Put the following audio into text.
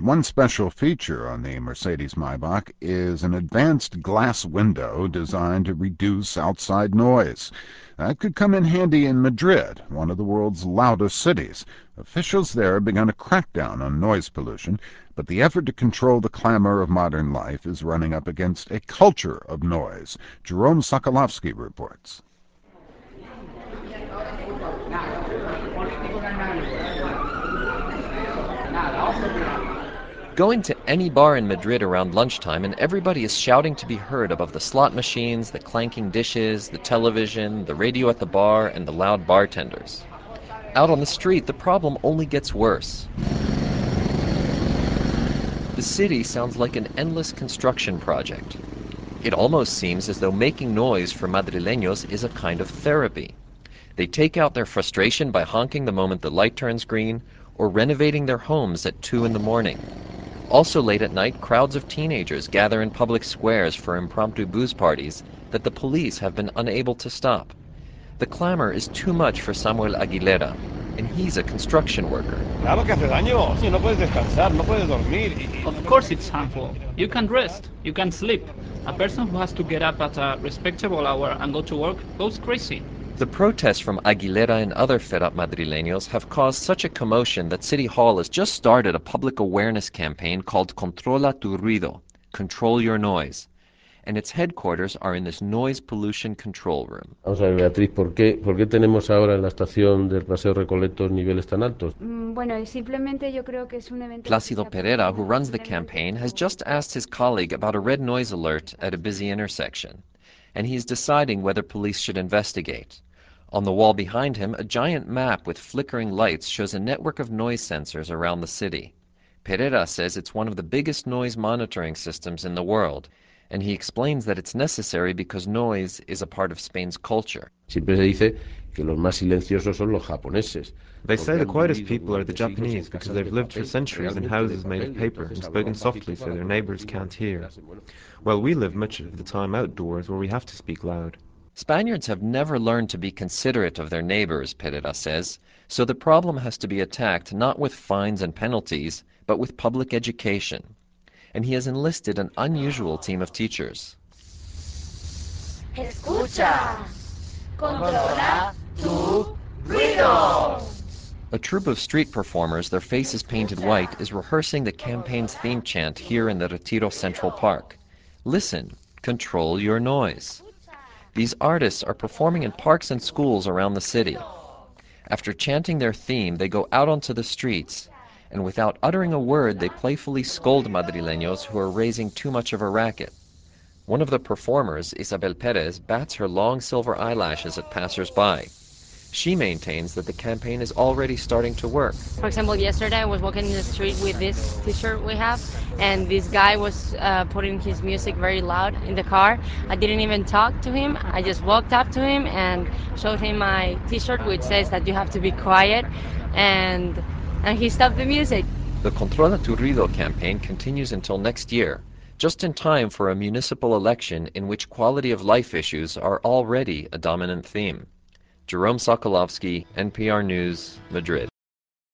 One special feature on the Mercedes-Maybach is an advanced glass window designed to reduce outside noise. That could come in handy in Madrid, one of the world's loudest cities. Officials there have begun a crackdown on noise pollution, but the effort to control the clamor of modern life is running up against a culture of noise. Jerome Sokolovsky reports. Go into any bar in Madrid around lunchtime and everybody is shouting to be heard above the slot machines, the clanking dishes, the television, the radio at the bar, and the loud bartenders. Out on the street, the problem only gets worse. The city sounds like an endless construction project. It almost seems as though making noise for Madrileños is a kind of therapy. They take out their frustration by honking the moment the light turns green, or renovating their homes at 2 in the morning. Also late at night, crowds of teenagers gather in public squares for impromptu booze parties that the police have been unable to stop. The clamor is too much for Samuel Aguilera, and he's a construction worker. Of course it's harmful. You can rest, you can sleep. A person who has to get up at a respectable hour and go to work goes crazy. The protests from Aguilera and other fed-up Madrileños have caused such a commotion that City Hall has just started a public awareness campaign called Controla tu ruido, Control Your Noise, and its headquarters are in this noise pollution control room. Vamos a ver, Beatriz, ¿por qué tenemos ahora en la estación del Paseo Recoleto niveles tan altos? Plácido Pereira, who runs the campaign, has just asked his colleague about a red noise alert at a busy intersection, and he's deciding whether police should investigate. On the wall behind him, a giant map with flickering lights shows a network of noise sensors around the city. Pereira says it's one of the biggest noise monitoring systems in the world, and he explains that it's necessary because noise is a part of Spain's culture. Siempre se dice que los más silenciosos son los japoneses. They say the quietest people are the Japanese because they've lived for centuries in houses made of paper and spoken softly so their neighbors can't hear. Well, we live much of the time outdoors where we have to speak loud. Spaniards have never learned to be considerate of their neighbors, Pereira says, so the problem has to be attacked not with fines and penalties, but with public education. And he has enlisted an unusual team of teachers. Escucha, controla tu ruido. A troupe of street performers, their faces painted white, is rehearsing the campaign's theme chant here in the Retiro Central Park. Listen, control your noise. These artists are performing in parks and schools around the city. After chanting their theme, they go out onto the streets, and without uttering a word, they playfully scold Madrileños who are raising too much of a racket. One of the performers, Isabel Perez, bats her long silver eyelashes at passers-by. She maintains that the campaign is already starting to work. For example, yesterday I was walking in the street with this t-shirt we have, and this guy was putting his music very loud in the car. I didn't even talk to him. I just walked up to him and showed him my t-shirt, which says that you have to be quiet, and he stopped the music. The Controla tu ruido campaign continues until next year, just in time for a municipal election in which quality of life issues are already a dominant theme. Jerome Sokolovsky, NPR News, Madrid.